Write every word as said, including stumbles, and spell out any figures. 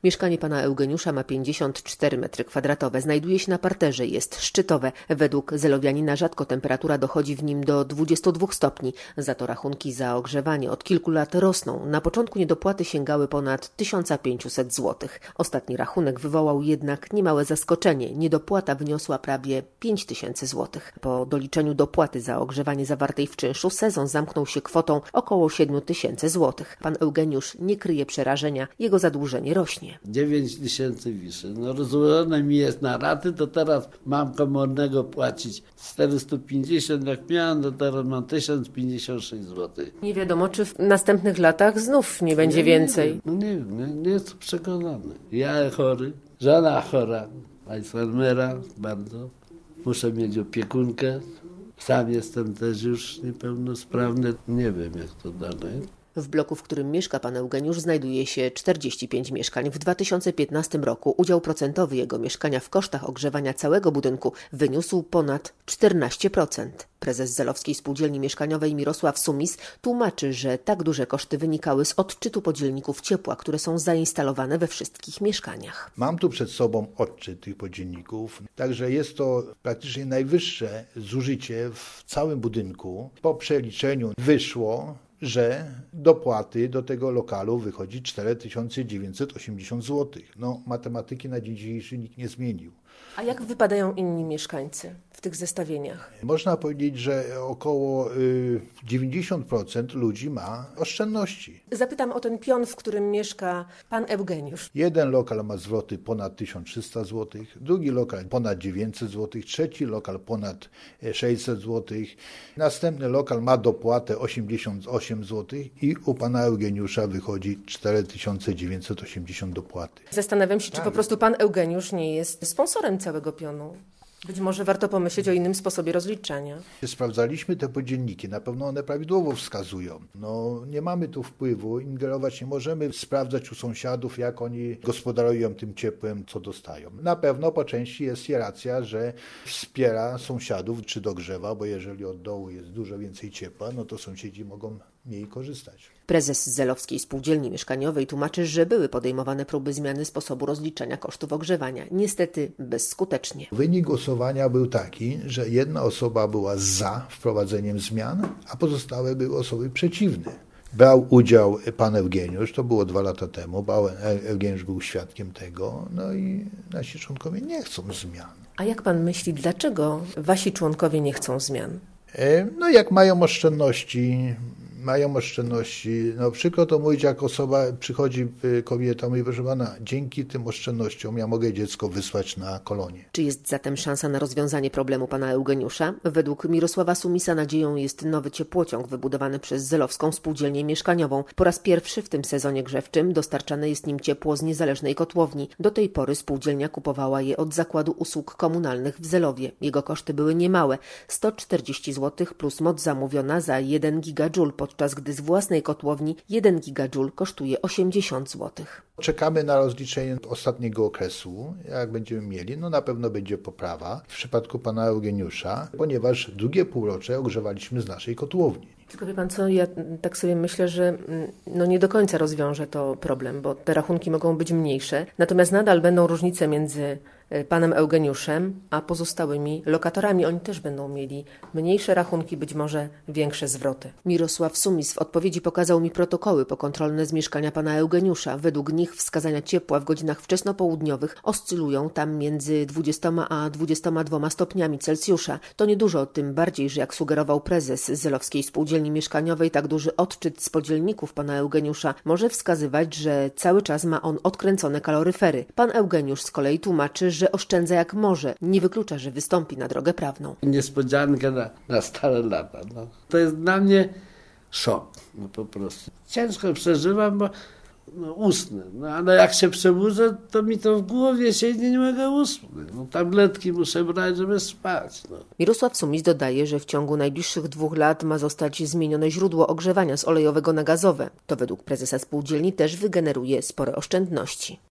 Mieszkanie pana Eugeniusza ma pięćdziesiąt cztery metry kwadratowe. Znajduje się na parterze, jest szczytowe. Według zelowianina rzadko temperatura dochodzi w nim do dwudziestu dwóch stopni. Za to rachunki za ogrzewanie od kilku lat rosną. Na początku niedopłaty sięgały ponad tysiąc pięćset złotych. Ostatni rachunek wywołał jednak niemałe zaskoczenie. Niedopłata wyniosła prawie pięć tysięcy złotych. Po doliczeniu dopłaty za ogrzewanie zawartej w czynszu sezon zamknął się kwotą około siedmiu tysięcy złotych. Pan Eugeniusz nie kryje przerażenia. Jego zadłużenie rośnie. dziewięć tysięcy wiszy. No rozłożone mi jest na raty, to teraz mam komornego płacić czterysta pięćdziesiąt, jak miałem, to teraz mam tysiąc pięćdziesiąt sześć złotych. Nie wiadomo, czy w następnych latach znów nie będzie więcej. No nie wiem, nie, nie jestem przekonany. Ja chory, żona chora, pani farmera bardzo. Muszę mieć opiekunkę. Sam jestem też już niepełnosprawny. Nie wiem, jak to dalej. W bloku, w którym mieszka pan Eugeniusz, znajduje się czterdzieści pięć mieszkań. W dwa tysiące piętnastym roku udział procentowy jego mieszkania w kosztach ogrzewania całego budynku wyniósł ponad czternaście procent. Prezes Zelowskiej Spółdzielni Mieszkaniowej Mirosław Sumis tłumaczy, że tak duże koszty wynikały z odczytu podzielników ciepła, które są zainstalowane we wszystkich mieszkaniach. Mam tu przed sobą odczyt tych podzielników, także jest to praktycznie najwyższe zużycie w całym budynku. Po przeliczeniu wyszło, że dopłaty do tego lokalu wychodzi cztery tysiące dziewięćset osiemdziesiąt złotych. No, matematyki na dzień dzisiejszy nikt nie zmienił. A jak wypadają inni mieszkańcy w tych zestawieniach? Można powiedzieć, że około dziewięćdziesiąt procent ludzi ma oszczędności. Zapytam o ten pion, w którym mieszka pan Eugeniusz. Jeden lokal ma zwroty ponad tysiąc trzysta złotych, drugi lokal ponad dziewięćset złotych, trzeci lokal ponad sześćset złotych, następny lokal ma dopłatę osiemdziesiąt osiem złotych i u pana Eugeniusza wychodzi cztery tysiące dziewięćset osiemdziesiąt dopłaty. Zastanawiam się, czy tak. po prostu pan Eugeniusz nie jest sponsorem całego pionu. Być może warto pomyśleć o innym sposobie rozliczania. Sprawdzaliśmy te podzielniki, na pewno one prawidłowo wskazują. No, nie mamy tu wpływu, ingerować nie możemy, sprawdzać u sąsiadów, jak oni gospodarują tym ciepłem, co dostają. Na pewno po części jest i racja, że wspiera sąsiadów, czy dogrzewa, bo jeżeli od dołu jest dużo więcej ciepła, no to sąsiedzi mogą mniej korzystać. Prezes Zelowskiej Spółdzielni Mieszkaniowej tłumaczy, że były podejmowane próby zmiany sposobu rozliczania kosztów ogrzewania. Niestety bezskutecznie. Wynik głosowania był taki, że jedna osoba była za wprowadzeniem zmian, a pozostałe były osoby przeciwne. Brał udział pan Eugeniusz, to było dwa lata temu, pan Eugeniusz był świadkiem tego, no i nasi członkowie nie chcą zmian. A jak pan myśli, dlaczego wasi członkowie nie chcą zmian? No jak mają oszczędności, mają oszczędności, no przykro to mówić, jak osoba przychodzi, kobieta mówi, proszę pana, dzięki tym oszczędnościom ja mogę dziecko wysłać na kolonię. Czy jest zatem szansa na rozwiązanie problemu pana Eugeniusza? Według Mirosława Sumisa nadzieją jest nowy ciepłociąg wybudowany przez Zelowską Spółdzielnię Mieszkaniową. Po raz pierwszy w tym sezonie grzewczym dostarczane jest nim ciepło z niezależnej kotłowni. Do tej pory spółdzielnia kupowała je od Zakładu Usług Komunalnych w Zelowie. Jego koszty były niemałe, sto czterdzieści złotych plus moc zamówiona za jeden gigadżul, podczas gdy z własnej kotłowni jeden gigadżul kosztuje osiemdziesiąt złotych. Czekamy na rozliczenie ostatniego okresu. Jak będziemy mieli, no na pewno będzie poprawa w przypadku pana Eugeniusza, ponieważ drugie półrocze ogrzewaliśmy z naszej kotłowni. Tylko wie pan co, ja tak sobie myślę, że no nie do końca rozwiąże to problem, bo te rachunki mogą być mniejsze, natomiast nadal będą różnice między panem Eugeniuszem a pozostałymi lokatorami. Oni też będą mieli mniejsze rachunki, być może większe zwroty. Mirosław Sumis w odpowiedzi pokazał mi protokoły pokontrolne z mieszkania pana Eugeniusza. Według nich wskazania ciepła w godzinach wczesnopołudniowych oscylują tam między dwudziestoma a dwudziestoma dwoma stopniami Celsjusza. To niedużo, tym bardziej, że jak sugerował prezes Zelowskiej Spółdzielni Mieszkaniowej, tak duży odczyt z podzielników pana Eugeniusza może wskazywać, że cały czas ma on odkręcone kaloryfery. Pan Eugeniusz z kolei tłumaczy, że oszczędza jak może. Nie wyklucza, że wystąpi na drogę prawną. Niespodzianka na, na stare lata. No. To jest dla mnie szok. No po prostu. Ciężko przeżywam, bo no, usnę. No, ale jak się przebudzę, to mi to w głowie siedzi, nie mogę usnąć. No, tabletki muszę brać, żeby spać. No. Mirosław Sumis dodaje, że w ciągu najbliższych dwóch lat ma zostać zmienione źródło ogrzewania z olejowego na gazowe. To według prezesa spółdzielni też wygeneruje spore oszczędności.